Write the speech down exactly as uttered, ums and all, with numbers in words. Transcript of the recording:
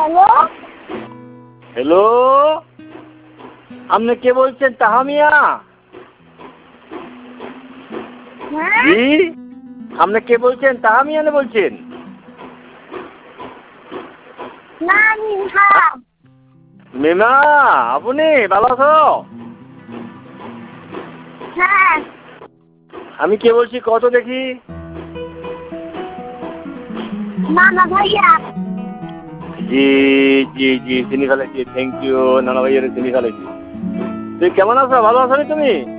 Hello hello, আপনি কে বলছেন? তাহামিয়া? হ্যাঁ জি, আপনি কে বলছেন? তাহামিয়া না বলছেন? না মিহা মিমা, আপনি ভালো আছো? হ্যাঁ আমি কে বলছি কত দেখি? নানা ভাইয়া জি জি জি, চিনি ফেলেছি। থ্যাংক ইউ, নানা ভাইয়ের চিনি ফেলেছি। তুই কেমন আছো? ভালো আছো নি তুমি?